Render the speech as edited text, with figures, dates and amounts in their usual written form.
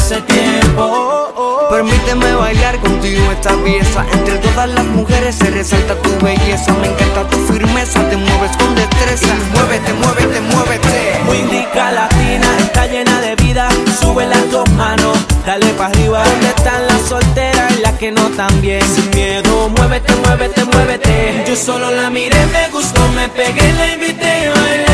hace tiempo. Permíteme bailar contigo esta pieza. Entre todas las mujeres se resalta tu belleza. Me encanta tu firmeza, te mueves con destreza. Y muévete, muévete, muévete. Windica latina, está llena de vida. Sube las dos manos, dale pa' arriba. ¿Dónde están las solteras y las que no tan bien? Sin miedo, muévete, muévete, muévete. Yo solo la miré, me gustó, me pegué, la invité a bailar.